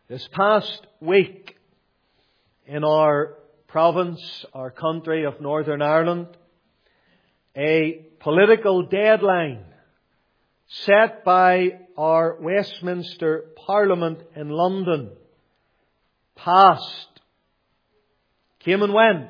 This past week in our province, our country of Northern Ireland, a political deadline set by our Westminster Parliament in London passed, came and went.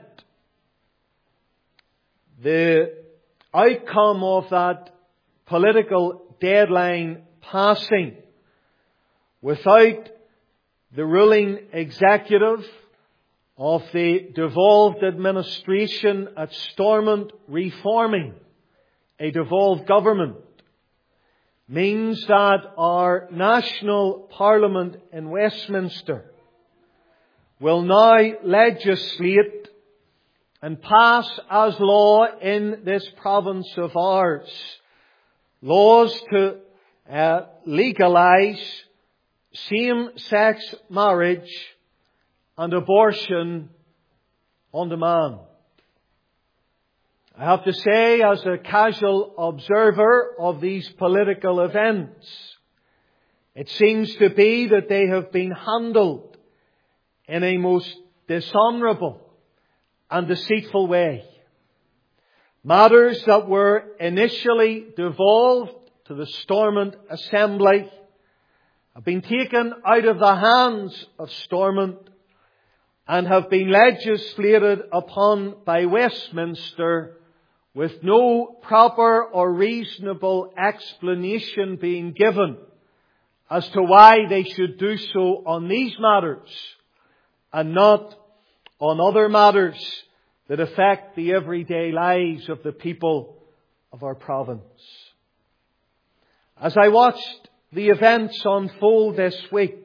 The outcome of that political deadline passing without the ruling executive of the devolved administration at Stormont reforming a devolved government means that our national Parliament in Westminster will now legislate and pass as law in this province of ours laws to legalise same-sex marriage and abortion on demand. I have to say, as a casual observer of these political events, it seems to be that they have been handled in a most dishonourable and deceitful way. Matters that were initially devolved to the Stormont Assembly have been taken out of the hands of Stormont and have been legislated upon by Westminster with no proper or reasonable explanation being given as to why they should do so on these matters and not on other matters that affect the everyday lives of the people of our province. As I watched the events unfold this week,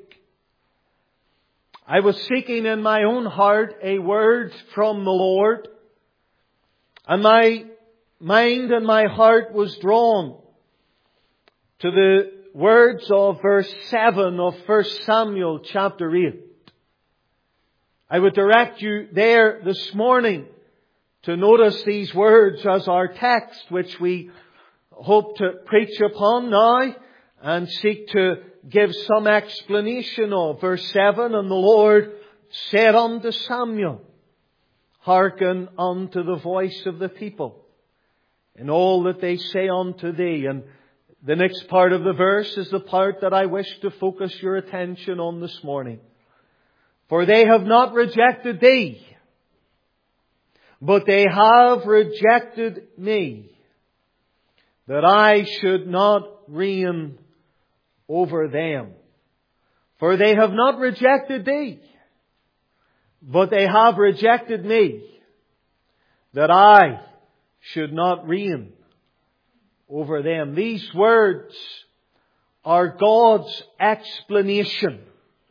I was seeking in my own heart a word from the Lord, and my mind and my heart was drawn to the words of verse 7 of 1 Samuel chapter 8. I would direct you there this morning to notice these words as our text, which we hope to preach upon now and seek to give some explanation of. Verse 7, and the Lord said unto Samuel, hearken unto the voice of the people in all that they say unto thee. And the next part of the verse is the part that I wish to focus your attention on this morning. For they have not rejected thee, but they have rejected me, that I should not reign over them. For they have not rejected thee, but they have rejected me, that I should not reign over them. These words are God's explanation.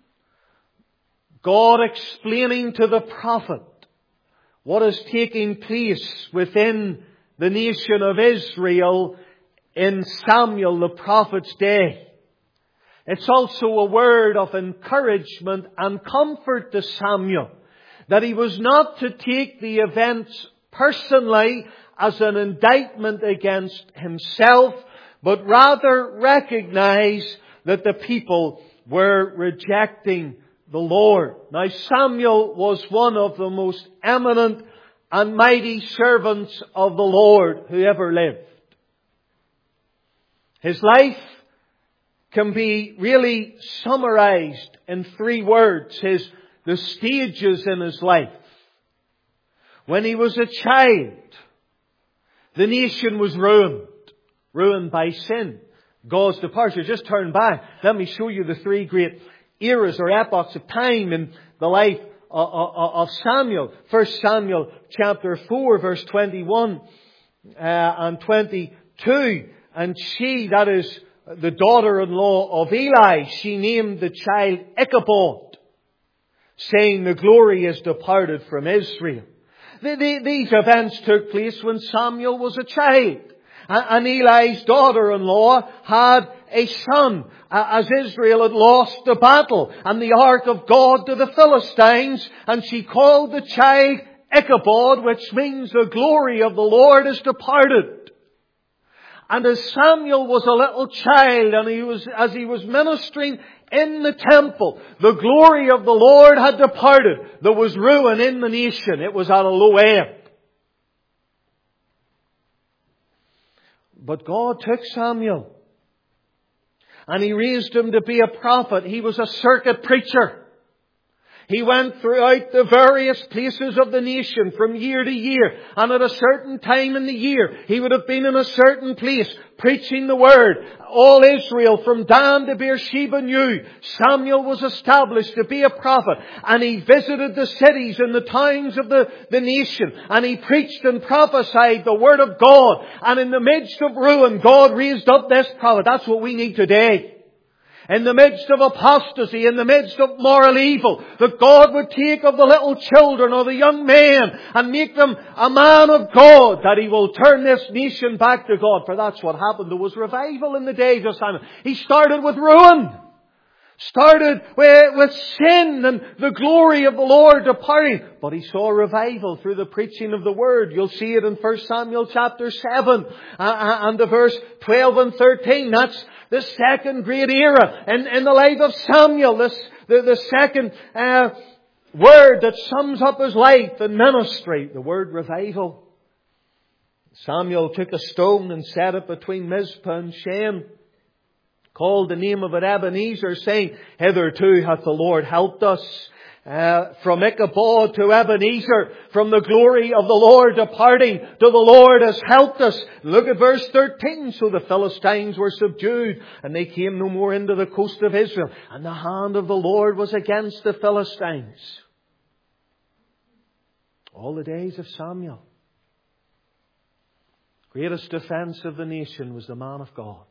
God explaining to the prophet what is taking place within the nation of Israel in Samuel the prophet's day. It's also a word of encouragement and comfort to Samuel that he was not to take the events personally as an indictment against himself, but rather recognize that the people were rejecting the Lord. Now, Samuel was one of the most eminent and mighty servants of the Lord who ever lived. His life can be really summarized in 3 words. The stages in his life. When he was a child, the nation was ruined. Ruined by sin. God's departure. Just turn back. Let me show you the 3 great eras or epochs of time in the life of Samuel. 1 Samuel chapter 4 verse 21 and 22. And she, that is the daughter-in-law of Eli, she named the child Ichabod, saying the glory is departed from Israel. These events took place when Samuel was a child. And Eli's daughter-in-law had a son, as Israel had lost the battle and the ark of God to the Philistines, and she called the child Ichabod, which means the glory of the Lord is departed. And as Samuel was a little child, and as he was ministering in the temple. The glory of the Lord had departed. There was ruin in the nation. It was at a low ebb. But God took Samuel and He raised him to be a prophet. He was a circuit preacher. He went throughout the various places of the nation from year to year. And at a certain time in the year, he would have been in a certain place preaching the Word. All Israel from Dan to Beersheba knew Samuel was established to be a prophet. And he visited the cities and the towns of the nation. And he preached and prophesied the Word of God. And in the midst of ruin, God raised up this prophet. That's what we need today. In the midst of apostasy, in the midst of moral evil, that God would take of the little children or the young men and make them a man of God, that He will turn this nation back to God. For that's what happened. There was revival in the days of Samuel. He started with ruin. Started with sin and the glory of the Lord departing. But he saw revival through the preaching of the Word. You'll see it in 1 Samuel chapter 7 and the verse 12 and 13. That's the second great era in the life of Samuel. The second word that sums up his life and ministry. The word revival. Samuel took a stone and set it between Mizpah and Shem. Called the name of it Ebenezer, saying, hitherto hath the Lord helped us. From Ichabod to Ebenezer, from the glory of the Lord departing to the Lord has helped us. Look at verse 13. So the Philistines were subdued, and they came no more into the coast of Israel. And the hand of the Lord was against the Philistines. All the days of Samuel. Greatest defense of the nation was the man of God.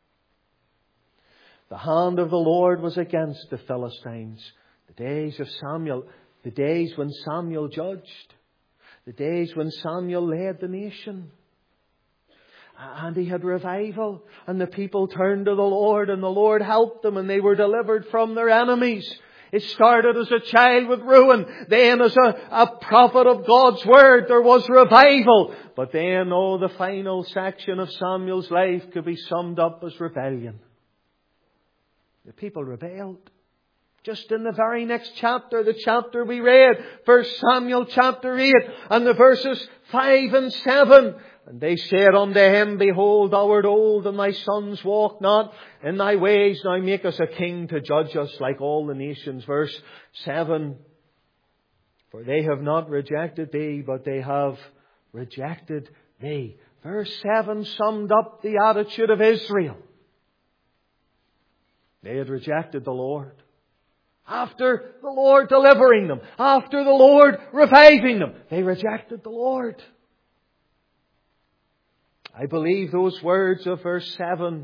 The hand of the Lord was against the Philistines. The days of Samuel, the days when Samuel judged, the days when Samuel led the nation. And he had revival, and the people turned to the Lord, and the Lord helped them, and they were delivered from their enemies. It started as a child with ruin. Then as a prophet of God's Word, there was revival. But then, the final section of Samuel's life could be summed up as rebellion. The people rebelled. Just in the very next chapter, the chapter we read, 1 Samuel chapter 8, and the verses 5 and 7. And they said unto him, behold, thou art old, and thy sons walk not in thy ways. Now make us a king to judge us like all the nations. Verse 7. For they have not rejected thee, but they have rejected thee. Verse 7 summed up the attitude of Israel. They had rejected the Lord. After the Lord delivering them, after the Lord reviving them, they rejected the Lord. I believe those words of verse 7,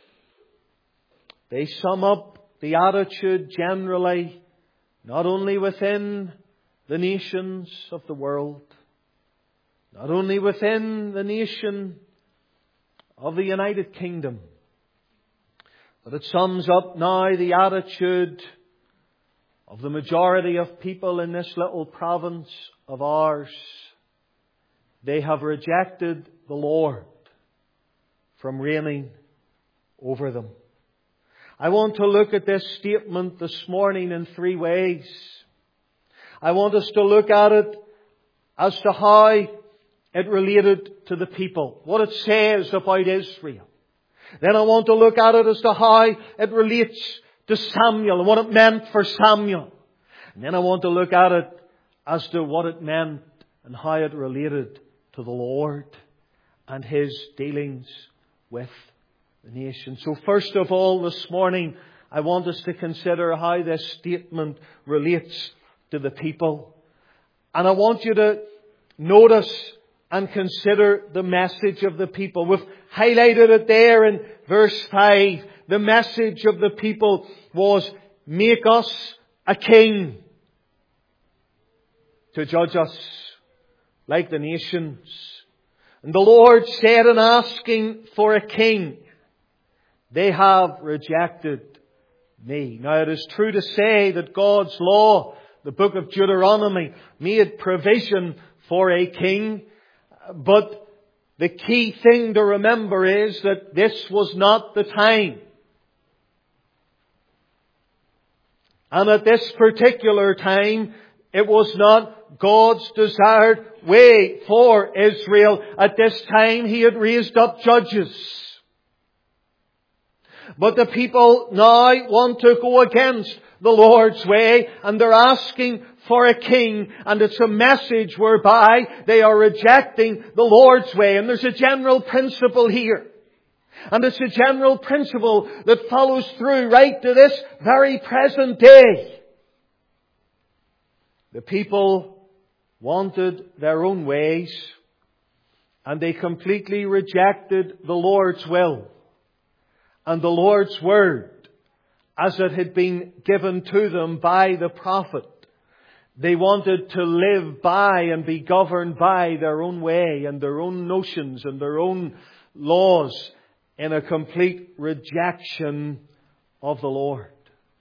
they sum up the attitude generally, not only within the nations of the world, not only within the nation of the United Kingdom, but it sums up now the attitude of the majority of people in this little province of ours. They have rejected the Lord from reigning over them. I want to look at this statement this morning in three ways. I want us to look at it as to how it related to the people, what it says about Israel. Then I want to look at it as to how it relates to Samuel and what it meant for Samuel. And then I want to look at it as to what it meant and how it related to the Lord and His dealings with the nation. So first of all, this morning, I want us to consider how this statement relates to the people. And I want you to notice and consider the message of the people. We've highlighted it there in verse 5. The message of the people was, make us a king to judge us like the nations. And the Lord said in asking for a king, they have rejected me. Now it is true to say that God's law, the book of Deuteronomy, made provision for a king. But the key thing to remember is that this was not the time. And at this particular time, it was not God's desired way for Israel. At this time, He had raised up judges. But the people now want to go against the Lord's way, and they're asking for a king, and it's a message whereby they are rejecting the Lord's way. And there's a general principle here. And it's a general principle that follows through right to this very present day. The people wanted their own ways, and they completely rejected the Lord's will and the Lord's word as it had been given to them by the prophet. They wanted to live by and be governed by their own way and their own notions and their own laws, in a complete rejection of the Lord.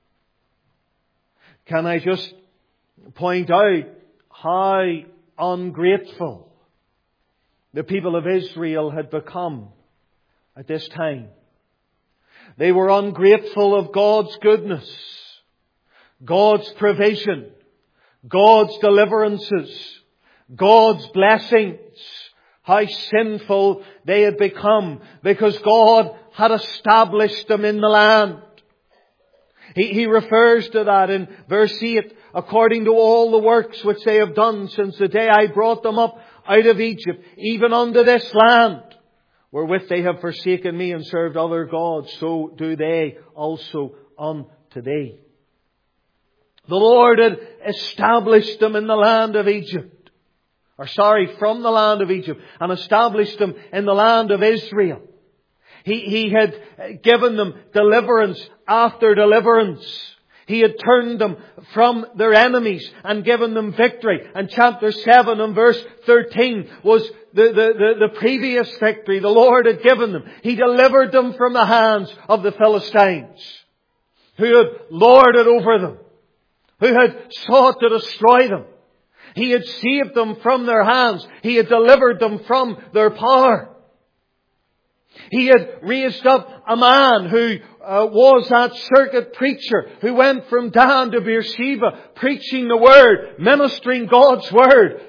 Can I just point out how ungrateful the people of Israel had become at this time? They were ungrateful of God's goodness, God's provision, God's deliverances, God's blessings. How sinful they had become, because God had established them in the land. He refers to that in verse 8, according to all the works which they have done since the day I brought them up out of Egypt, even unto this land, wherewith they have forsaken me and served other gods, so do they also unto thee. The Lord had established them in the land of Egypt. From the land of Egypt, and established them in the land of Israel. He had given them deliverance after deliverance. He had turned them from their enemies and given them victory. And chapter 7 and verse 13 was the previous victory the Lord had given them. He delivered them from the hands of the Philistines, who had lorded over them, who had sought to destroy them. He had saved them from their hands. He had delivered them from their power. He had raised up a man who was that circuit preacher who went from Dan to Beersheba, preaching the Word, ministering God's Word.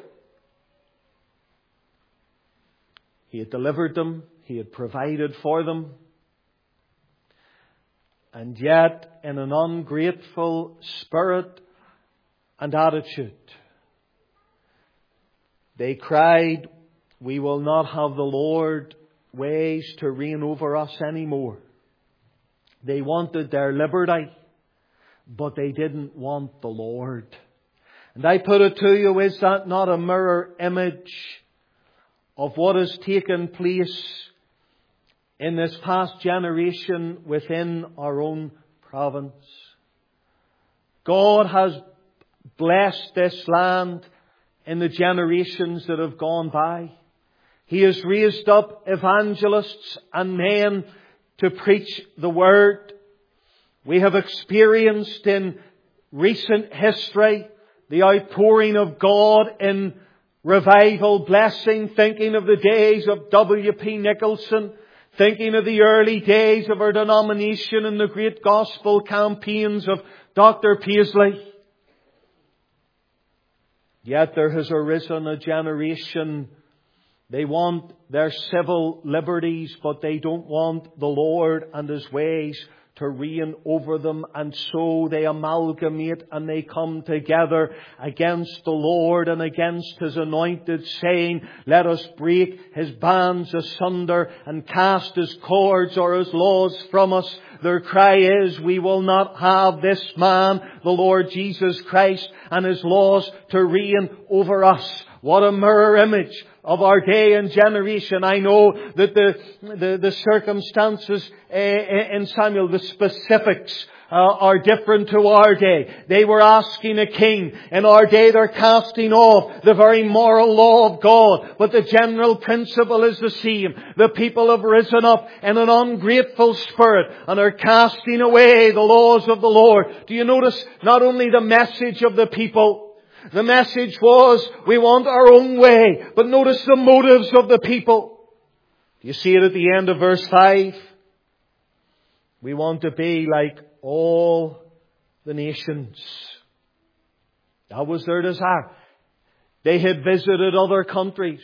He had delivered them. He had provided for them. And yet, in an ungrateful spirit and attitude, they cried, we will not have the Lord's ways to reign over us anymore. They wanted their liberty, but they didn't want the Lord. And I put it to you, is that not a mirror image of what has taken place in this past generation within our own province? God has blessed this land in the generations that have gone by. He has raised up evangelists and men to preach the Word. We have experienced in recent history the outpouring of God in revival blessing, thinking of the days of W.P. Nicholson, thinking of the early days of our denomination and the great gospel campaigns of Dr. Paisley. Yet there has arisen a generation, they want their civil liberties, but they don't want the Lord and His ways to reign over them. And so they amalgamate and they come together against the Lord and against His anointed, saying, let us break His bands asunder and cast His cords or His laws from us. Their cry is, we will not have this man, the Lord Jesus Christ, and His laws to reign over us. What a mirror image of our day and generation. I know that the circumstances in Samuel, the specifics, are different to our day. They were asking a king. In our day they're casting off the very moral law of God. But the general principle is the same. The people have risen up in an ungrateful spirit and are casting away the laws of the Lord. Do you notice not only the message of the people? The message was, we want our own way. But notice the motives of the people. Do you see it at the end of verse 5? We want to be like all the nations. That was their desire. They had visited other countries.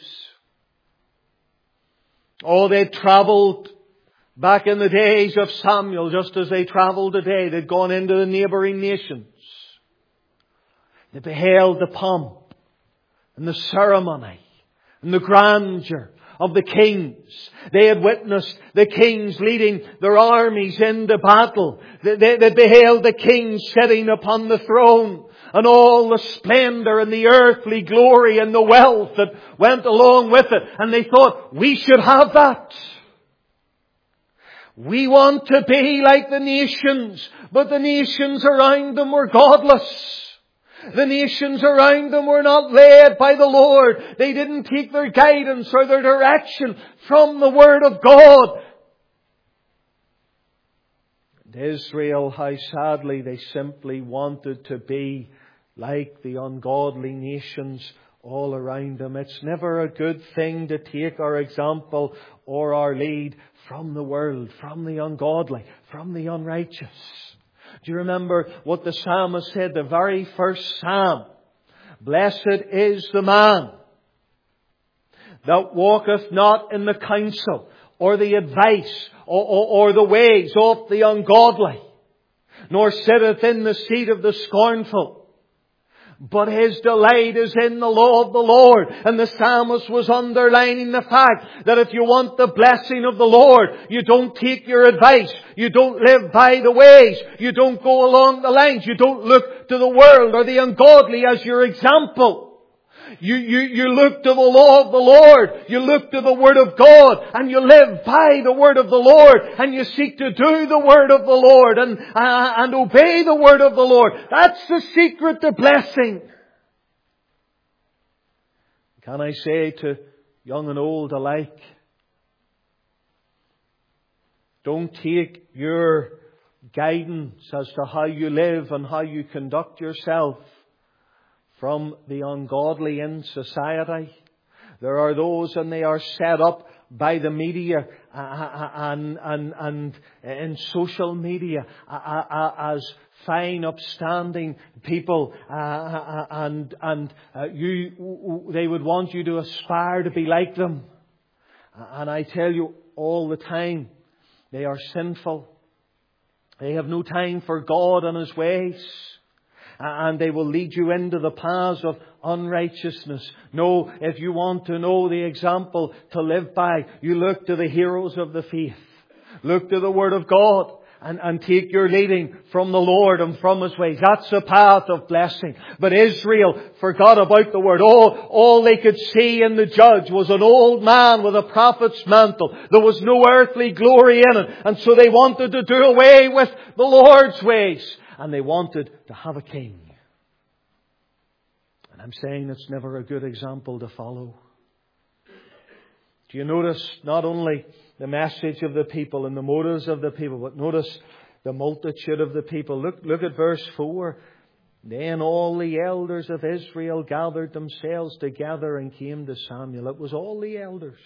Oh, they travelled back in the days of Samuel, just as they travel today. They'd gone into the neighbouring nations. They beheld the pomp and the ceremony and the grandeur of the kings. They had witnessed the kings leading their armies into battle. They beheld the king sitting upon the throne, and all the splendour and the earthly glory and the wealth that went along with it. And they thought, we should have that. We want to be like the nations, but the nations around them were godless. The nations around them were not led by the Lord. They didn't take their guidance or their direction from the Word of God. And Israel, how sadly they simply wanted to be like the ungodly nations all around them. It's never a good thing to take our example or our lead from the world, from the ungodly, from the unrighteous. Do you remember what the psalmist said, the very first psalm? Blessed is the man that walketh not in the counsel or the advice or the ways of the ungodly, nor sitteth in the seat of the scornful. But his delight is in the law of the Lord. And the psalmist was underlining the fact that if you want the blessing of the Lord, you don't take your advice. You don't live by the ways. You don't go along the lines. You don't look to the world or the ungodly as your example. You look to the law of the Lord. You look to the Word of God. And you live by the Word of the Lord. And you seek to do the Word of the Lord. And obey the Word of the Lord. That's the secret to blessing. Can I say to young and old alike, don't take your guidance as to how you live and how you conduct yourself from the ungodly in society. There are those, and they are set up by the media and in social media as fine, upstanding people, they would want you to aspire to be like them. And I tell you all the time, they are sinful. They have no time for God and His ways. And they will lead you into the paths of unrighteousness. No, if you want to know the example to live by, you look to the heroes of the faith. Look to the Word of God and take your leading from the Lord and from His ways. That's the path of blessing. But Israel forgot about the Word. All they could see in the judge was an old man with a prophet's mantle. There was no earthly glory in it. And so they wanted to do away with the Lord's ways. And they wanted to have a king. And I'm saying it's never a good example to follow. Do you notice not only the message of the people and the motives of the people, but notice the multitude of the people. Look at verse 4. Then all the elders of Israel gathered themselves together and came to Samuel. It was all the elders.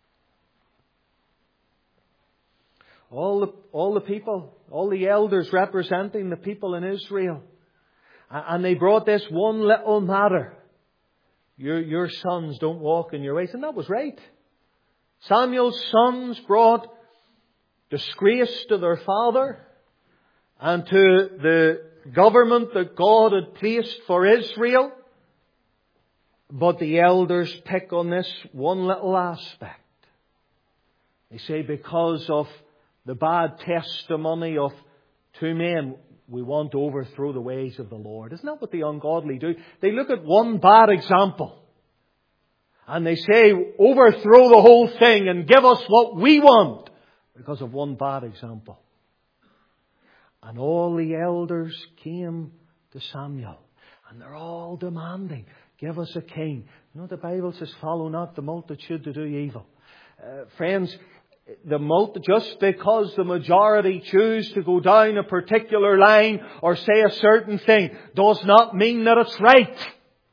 All the people, all the elders representing the people in Israel. And they brought this one little matter. Your sons don't walk in your ways. And that was right. Samuel's sons brought disgrace to their father and to the government that God had placed for Israel. But the elders pick on this one little aspect. They say because of the bad testimony of two men, we want to overthrow the ways of the Lord. Isn't that what the ungodly do? They look at one bad example and they say, overthrow the whole thing and give us what we want because of one bad example. And all the elders came to Samuel and they're all demanding, give us a king. You know, the Bible says, follow not the multitude to do evil. Friends, just because the majority choose to go down a particular line or say a certain thing does not mean that it's right.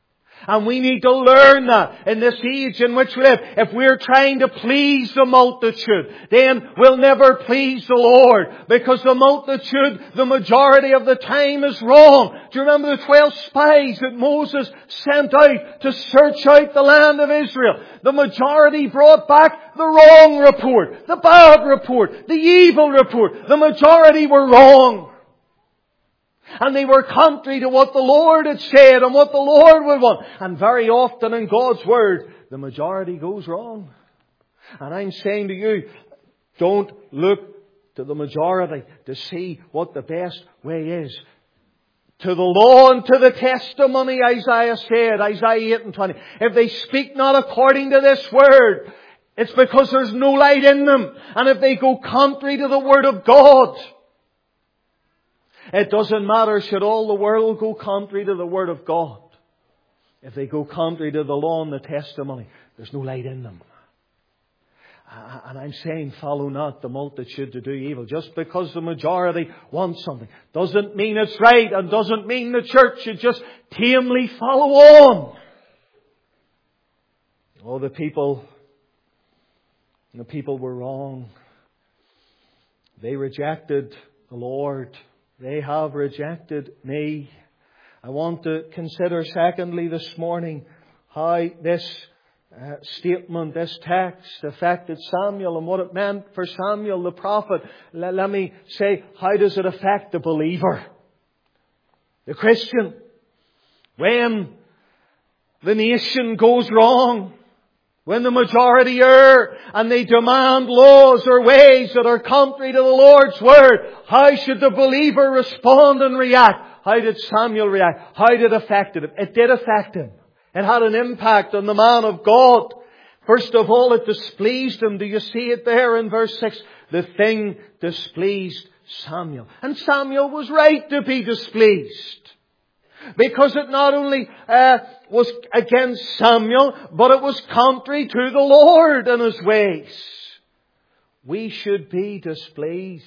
And we need to learn that in this age in which we live. If we're trying to please the multitude, then we'll never please the Lord. Because the multitude, the majority of the time, is wrong. Do you remember the 12 spies that Moses sent out to search out the land of Israel? The majority brought back the wrong report, the bad report, the evil report. The majority were wrong. And they were contrary to what the Lord had said and what the Lord would want. And very often in God's Word, the majority goes wrong. And I'm saying to you, don't look to the majority to see what the best way is. To the law and to the testimony, Isaiah said, Isaiah 8:20. If they speak not according to this Word, it's because there's no light in them. And if they go contrary to the Word of God, it doesn't matter should all the world go contrary to the Word of God. If they go contrary to the law and the testimony, there's no light in them. And I'm saying follow not the multitude to do evil. Just because the majority wants something doesn't mean it's right, and doesn't mean the church should just tamely follow on. Oh, the people were wrong. They rejected the Lord. They have rejected me. I want to consider secondly this morning how this statement, this text affected Samuel and what it meant for Samuel the prophet. Let me say, how does it affect the believer, the Christian? When the nation goes wrong, when the majority err and they demand laws or ways that are contrary to the Lord's Word, how should the believer respond and react? How did Samuel react? How did it affect him? It did affect him. It had an impact on the man of God. First of all, it displeased him. Do you see it there in verse 6? The thing displeased Samuel. And Samuel was right to be displeased. Because it not only was against Samuel, but it was contrary to the Lord and His ways. We should be displeased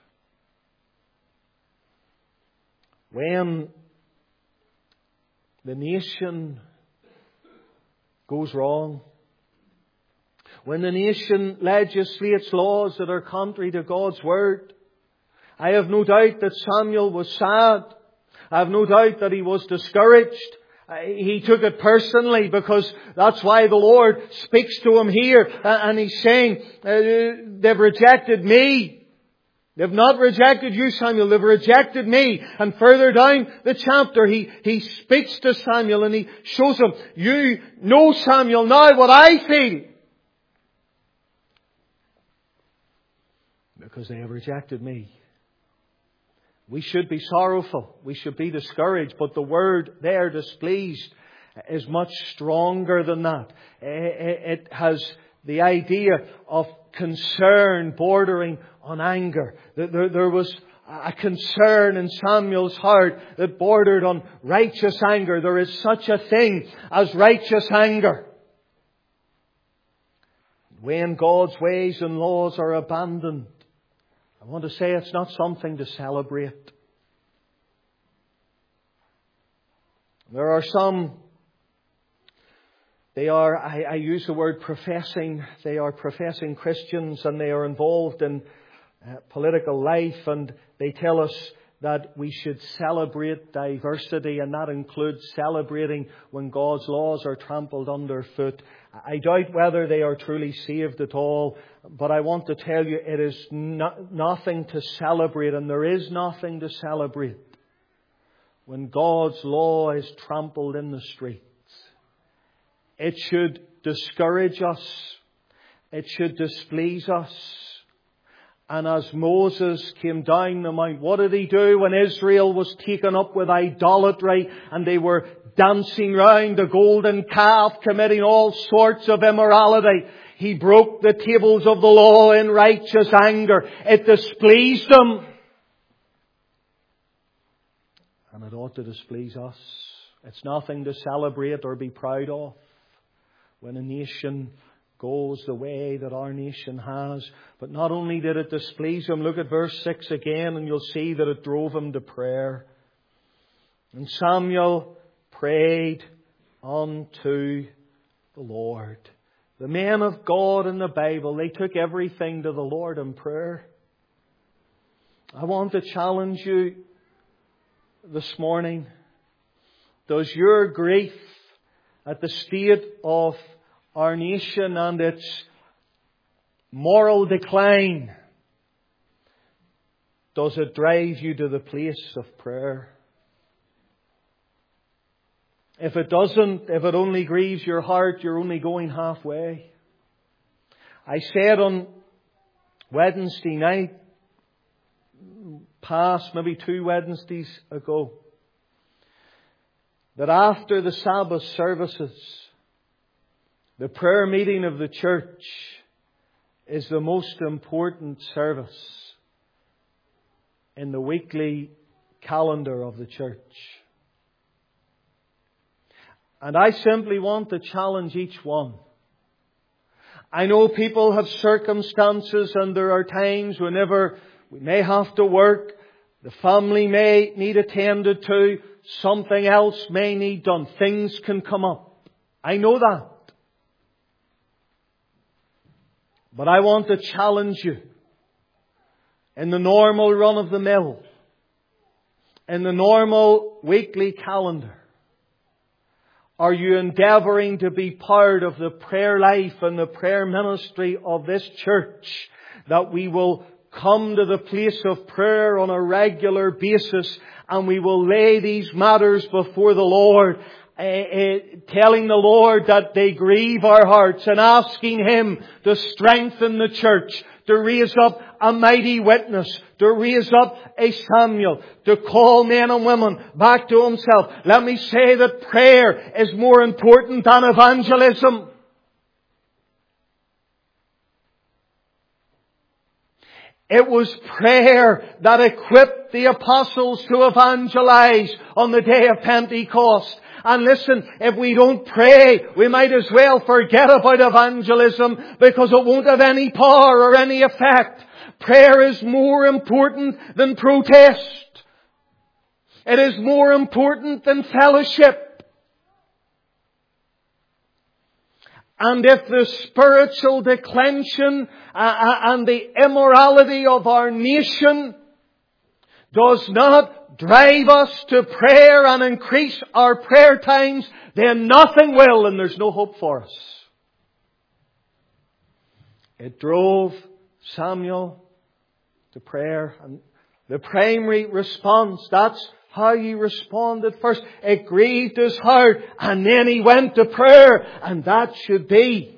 when the nation goes wrong. When the nation legislates laws that are contrary to God's Word. I have no doubt that Samuel was sad. I have no doubt that he was discouraged. He took it personally because that's why the Lord speaks to him here. And He's saying, they've rejected me. They've not rejected you, Samuel. They've rejected me. And further down the chapter, he speaks to Samuel and he shows him, you know, Samuel, now what I feel. Because they have rejected me. We should be sorrowful. We should be discouraged. But the word there, displeased, is much stronger than that. It has the idea of concern bordering on anger. There was a concern in Samuel's heart that bordered on righteous anger. There is such a thing as righteous anger. When God's ways and laws are abandoned, I want to say it's not something to celebrate. There are some, I use the word professing, they are professing Christians and they are involved in political life, and they tell us that we should celebrate diversity, and that includes celebrating when God's laws are trampled underfoot. I doubt whether they are truly saved at all, but I want to tell you it is nothing to celebrate, and there is nothing to celebrate when God's law is trampled in the streets. It should discourage us. It should displease us. And as Moses came down the mount, what did he do when Israel was taken up with idolatry and they were dancing round the golden calf, committing all sorts of immorality? He broke the tables of the law in righteous anger. It displeased him. And it ought to displease us. It's nothing to celebrate or be proud of when a nation goes the way that our nation has. But not only did it displease him, look at verse 6 again and you'll see that it drove him to prayer. And Samuel prayed unto the Lord. The men of God in the Bible, they took everything to the Lord in prayer. I want to challenge you this morning. Does your grief at the state of our nation and its moral decline, does it drive you to the place of prayer? If it doesn't, if it only grieves your heart, you're only going halfway. I said on Wednesday night, past maybe 2 Wednesdays ago, that after the Sabbath services, the prayer meeting of the church is the most important service in the weekly calendar of the church. And I simply want to challenge each one. I know people have circumstances, and there are times whenever we may have to work, the family may need attended to, something else may need done. Things can come up. I know that. But I want to challenge you. In the normal run of the mill, in the normal weekly calendar, are you endeavouring to be part of the prayer life and the prayer ministry of this church, that we will come to the place of prayer on a regular basis and we will lay these matters before the Lord, telling the Lord that they grieve our hearts and asking Him to strengthen the church, to raise up a mighty witness, to raise up a Samuel, to call men and women back to Himself. Let me say that prayer is more important than evangelism. It was prayer that equipped the apostles to evangelize on the day of Pentecost. And listen, if we don't pray, we might as well forget about evangelism, because it won't have any power or any effect. Prayer is more important than protest. It is more important than fellowship. And if the spiritual declension and the immorality of our nation does not drive us to prayer and increase our prayer times, then nothing will, and there's no hope for us. It drove Samuel to prayer, and the primary response, that's how he responded first. It grieved his heart, and then he went to prayer, and that should be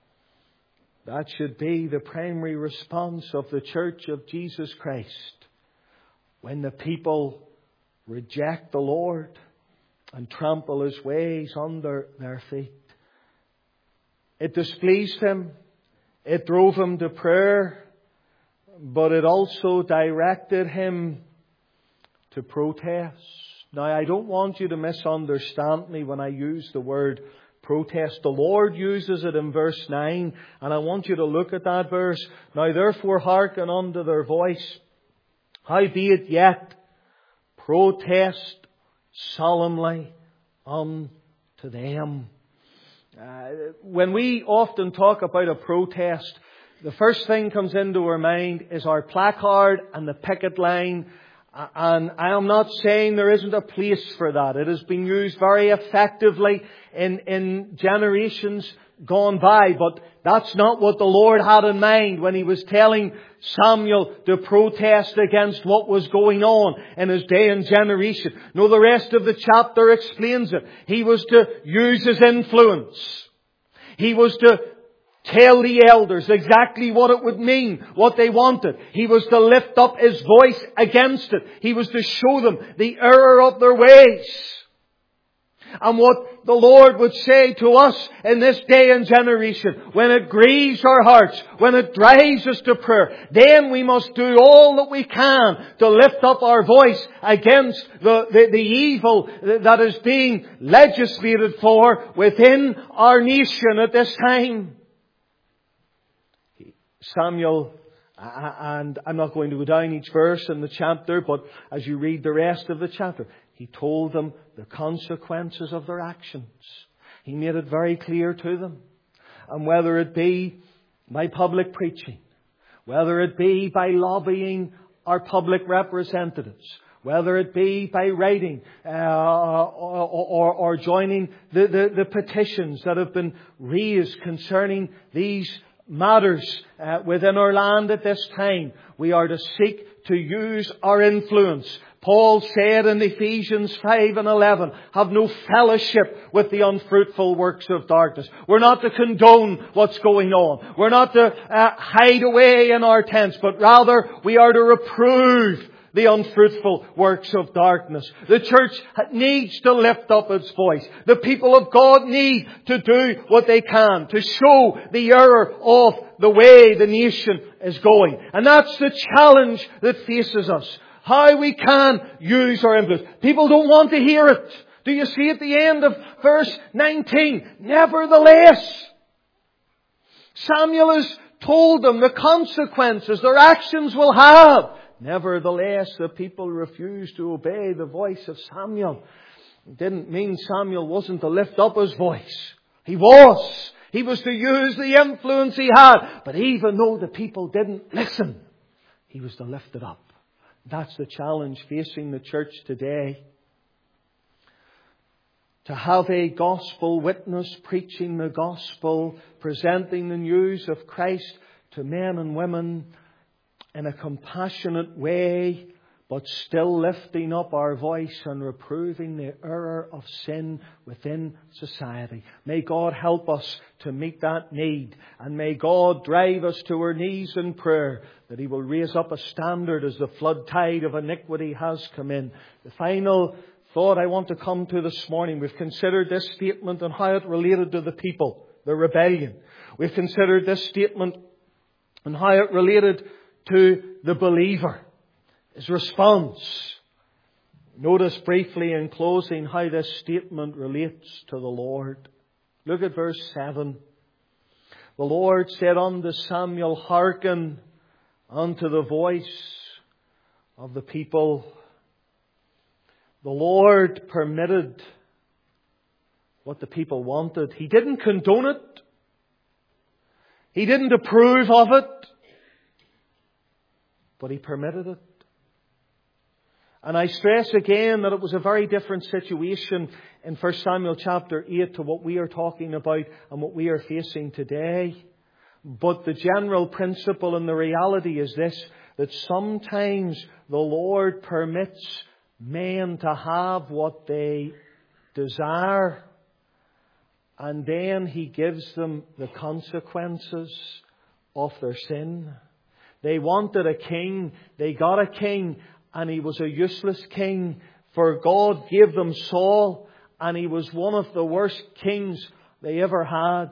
the primary response of the Church of Jesus Christ. When the people reject the Lord and trample His ways under their feet. It displeased Him. It drove Him to prayer. But it also directed Him to protest. Now, I don't want you to misunderstand me when I use the word protest. The Lord uses it in verse 9, and I want you to look at that verse. Now, therefore, hearken unto their voice. Howbeit yet, protest solemnly unto them. When we often talk about a protest, the first thing comes into our mind is our placard and the picket line. And I am not saying there isn't a place for that. It has been used very effectively in generations gone by. But that's not what the Lord had in mind when He was telling Samuel to protest against what was going on in his day and generation. No, the rest of the chapter explains it. He was to use his influence. He was to tell the elders exactly what it would mean, what they wanted. He was to lift up his voice against it. He was to show them the error of their ways. And what the Lord would say to us in this day and generation, when it grieves our hearts, when it drives us to prayer, then we must do all that we can to lift up our voice against the evil that is being legislated for within our nation at this time. Samuel, and I'm not going to go down each verse in the chapter, but as you read the rest of the chapter, He told them the consequences of their actions. He made it very clear to them. And whether it be by public preaching, whether it be by lobbying our public representatives, whether it be by writing or joining the petitions that have been raised concerning these matters within our land at this time, we are to seek to use our influence. Paul said in Ephesians 5:11, have no fellowship with the unfruitful works of darkness. We're not to condone what's going on. We're not to hide away in our tents, but rather we are to reprove the unfruitful works of darkness. The church needs to lift up its voice. The people of God need to do what they can to show the error of the way the nation is going. And that's the challenge that faces us. How we can use our influence. People don't want to hear it. Do you see at the end of verse 19? Nevertheless, Samuel has told them the consequences their actions will have. Nevertheless, the people refused to obey the voice of Samuel. It didn't mean Samuel wasn't to lift up his voice. He was. He was to use the influence he had. But even though the people didn't listen, he was to lift it up. That's the challenge facing the church today. To have a gospel witness preaching the gospel, presenting the news of Christ to men and women in a compassionate way, but still lifting up our voice and reproving the error of sin within society. May God help us to meet that need. And may God drive us to our knees in prayer, that He will raise up a standard as the flood tide of iniquity has come in. The final thought I want to come to this morning. We've considered this statement and how it related to the people, the rebellion. We've considered this statement and how it related to the believer, his response. Notice briefly in closing how this statement relates to the Lord. Look at verse 7. The Lord said unto Samuel, hearken unto the voice of the people. The Lord permitted what the people wanted. He didn't condone it. He didn't approve of it. But He permitted it. And I stress again that it was a very different situation in 1 Samuel chapter 8 to what we are talking about and what we are facing today. But the general principle and the reality is this, that sometimes the Lord permits men to have what they desire, and then He gives them the consequences of their sin. They wanted a king. They got a king, and he was a useless king. For God gave them Saul, and he was one of the worst kings they ever had.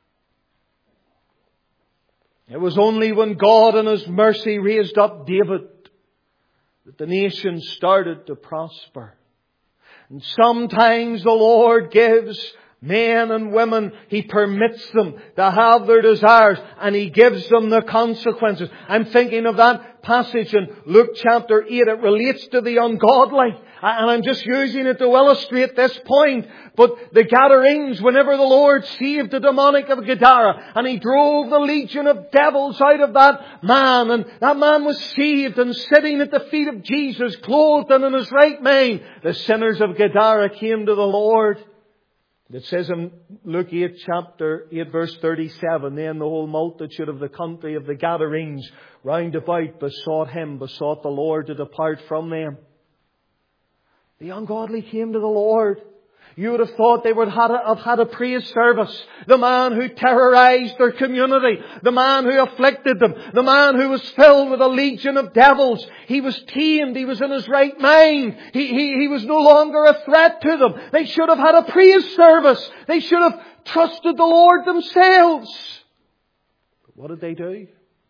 It was only when God in His mercy raised up David that the nation started to prosper. And sometimes the Lord gives men and women, He permits them to have their desires, and He gives them the consequences. I'm thinking of that passage in Luke chapter 8. It relates to the ungodly. And I'm just using it to illustrate this point. But the Gadarenes, whenever the Lord saved the demonic of Gadara, and He drove the legion of devils out of that man, and that man was saved and sitting at the feet of Jesus, clothed and in his right mind, the sinners of Gadara came to the Lord. It says in Luke 8, chapter 8, verse 37, then the whole multitude of the country of the Gadarenes round about besought the Lord to depart from them. The ungodly came to the Lord. You would have thought they would have had a praise service. The man who terrorized their community. The man who afflicted them. The man who was filled with a legion of devils. He was tamed. He was in his right mind. He was no longer a threat to them. They should have had a praise service. They should have trusted the Lord themselves. But what did they do?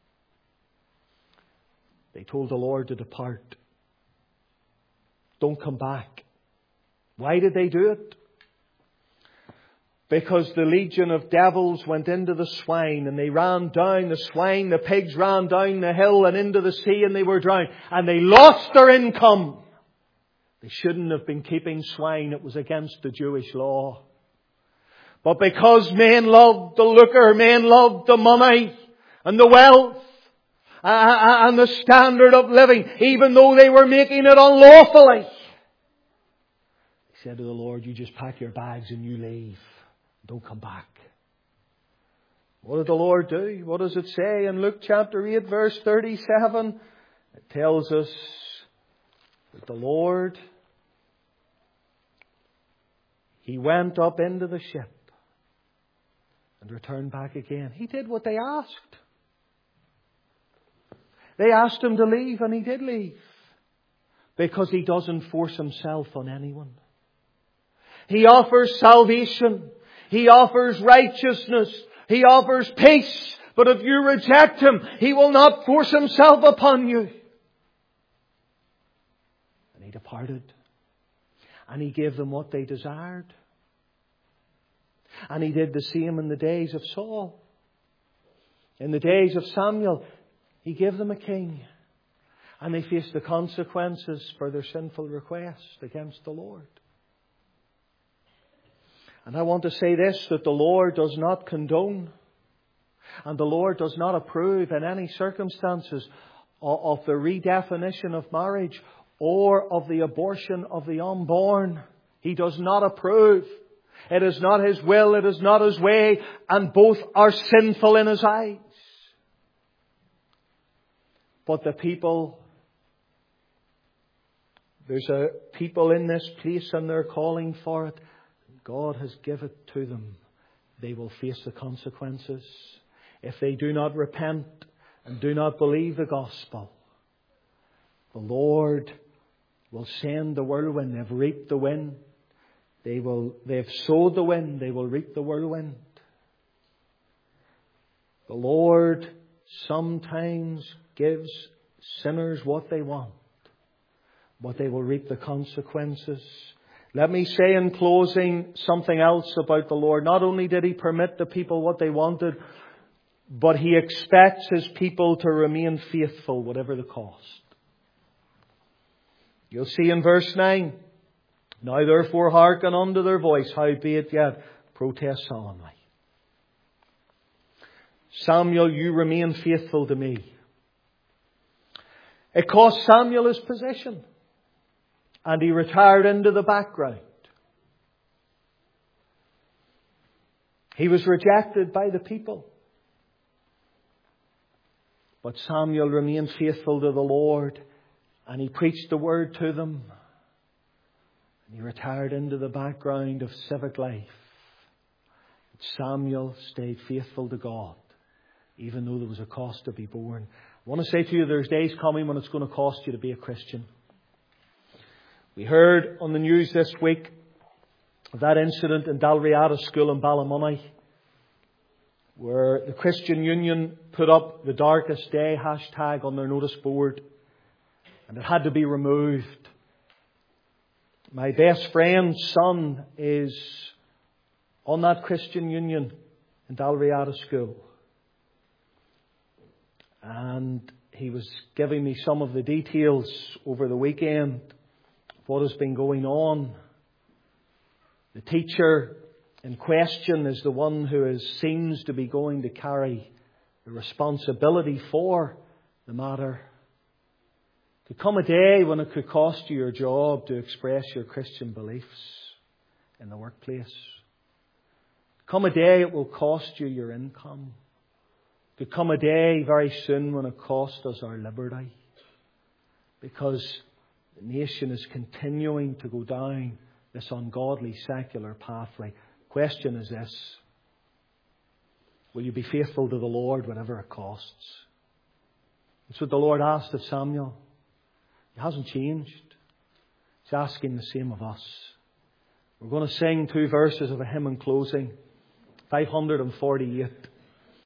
They told the Lord to depart. Don't come back. Why did they do it? Because the legion of devils went into the swine, and they ran down the swine. The pigs ran down the hill and into the sea, and they were drowned. And they lost their income. They shouldn't have been keeping swine. It was against the Jewish law. But because men loved the lucre, men loved the money and the wealth and the standard of living, even though they were making it unlawfully, they said to the Lord, you just pack your bags and you leave. Don't come back. What did the Lord do? What does it say in Luke chapter 8 verse 37? It tells us that the Lord, He went up into the ship and returned back again. He did what they asked. They asked Him to leave and He did leave. Because He doesn't force Himself on anyone. He offers salvation. He offers righteousness. He offers peace. But if you reject Him, He will not force Himself upon you. And He departed. And He gave them what they desired. And He did the same in the days of Saul. In the days of Samuel, He gave them a king. And they faced the consequences for their sinful request against the Lord. And I want to say this, that the Lord does not condone and the Lord does not approve in any circumstances of the redefinition of marriage or of the abortion of the unborn. He does not approve. It is not His will, it is not His way, and both are sinful in His eyes. But the people, there's a people in this place and they're calling for it. God has given it to them. They will face the consequences. If they do not repent and do not believe the gospel, the Lord will send the whirlwind. They've reaped the wind. They've sowed the wind. They will reap the whirlwind. The Lord sometimes gives sinners what they want, but they will reap the consequences. Let me say in closing something else about the Lord. Not only did He permit the people what they wanted, but He expects His people to remain faithful, whatever the cost. You'll see in verse 9, now therefore hearken unto their voice, howbeit yet protest solemnly. Samuel, you remain faithful to me. It cost Samuel his position. And he retired into the background. He was rejected by the people. But Samuel remained faithful to the Lord. And he preached the word to them. And he retired into the background of civic life. But Samuel stayed faithful to God, even though there was a cost to be borne. I want to say to you, there's days coming when it's going to cost you to be a Christian. We heard on the news this week of that incident in Dalriada School in Ballymoney, where the Christian Union put up the Darkest Day hashtag on their notice board, and it had to be removed. My best friend's son is on that Christian Union in Dalriada School. And he was giving me some of the details over the weekend of what has been going on. The teacher in question is the one who seems to be going to carry the responsibility for the matter. Could come a day when it could cost you your job to express your Christian beliefs in the workplace. Come a day it will cost you your income. Could come a day very soon when it costs us our liberty. Because the nation is continuing to go down this ungodly secular pathway. Question is this: will you be faithful to the Lord whatever it costs? That's what the Lord asked of Samuel. He hasn't changed. He's asking the same of us. We're going to sing 2 verses of a hymn in closing. 548.